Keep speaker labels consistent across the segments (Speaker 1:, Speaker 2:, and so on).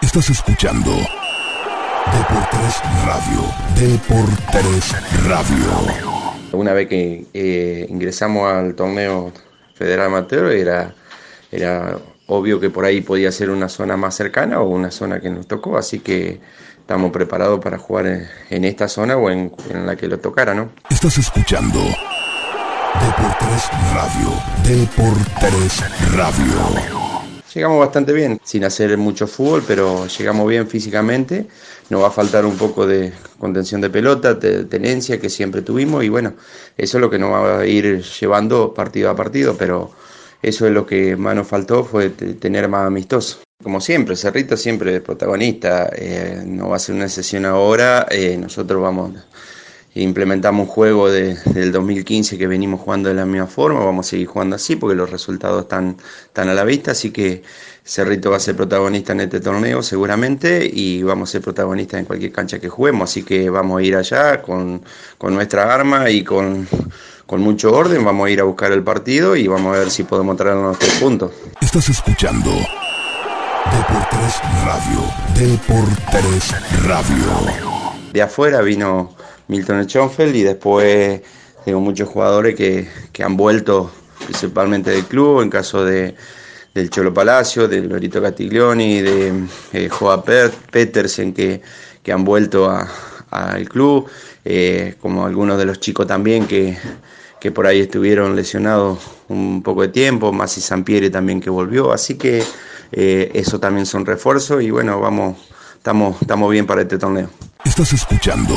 Speaker 1: Estás escuchando Deportes Radio. Deportes Radio.
Speaker 2: Una vez que ingresamos al torneo federal amateur era obvio que por ahí podía ser una zona más cercana o una zona que nos tocó, así que estamos preparados para jugar en esta zona o en la que lo tocara, ¿no?
Speaker 1: Estás escuchando Deportes Radio. Deportes Radio.
Speaker 2: Llegamos bastante bien, sin hacer mucho fútbol, pero llegamos bien físicamente. Nos va a faltar un poco de contención de pelota, de tenencia que siempre tuvimos, y bueno, eso es lo que nos va a ir llevando partido a partido, pero eso es lo que más nos faltó, fue tener más amistoso. Como siempre, Cerrito siempre es protagonista, no va a ser una sesión ahora, nosotros implementamos un juego del 2015 que venimos jugando de la misma forma, vamos a seguir jugando así porque los resultados están a la vista, así que Cerrito va a ser protagonista en este torneo seguramente y vamos a ser protagonistas en cualquier cancha que juguemos, así que vamos a ir allá con nuestra arma y con mucho orden, vamos a ir a buscar el partido y vamos a ver si podemos traernos los 3 puntos.
Speaker 1: Estás escuchando Deportes Radio. Deportes Radio.
Speaker 2: De afuera vino Milton Schonfeld y después tengo muchos jugadores que han vuelto principalmente del club, en caso del Cholo Palacio, de Lorito Castiglioni, de Joa Petersen que han vuelto al club, como algunos de los chicos también que por ahí estuvieron lesionados un poco de tiempo, Masi Sampieri también que volvió, así que eso también son refuerzos y bueno, estamos bien para este torneo.
Speaker 1: Estás escuchando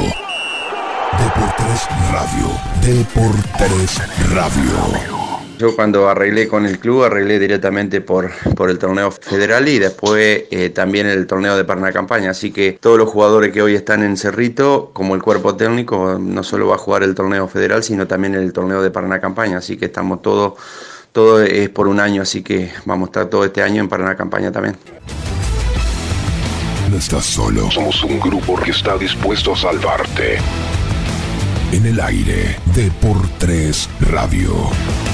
Speaker 1: Deportes Radio. Deportes Radio.
Speaker 2: Yo cuando arreglé con el club, arreglé directamente por el torneo federal y después también el torneo de Paraná Campaña. Así que todos los jugadores que hoy están en Cerrito, como el cuerpo técnico, no solo va a jugar el torneo federal, sino también el torneo de Paraná Campaña. Así que estamos todo es por un año, así que vamos a estar todo este año en Paraná Campaña también.
Speaker 1: No estás solo.
Speaker 3: Somos un grupo que está dispuesto a salvarte.
Speaker 1: En el aire, Deportes Radio.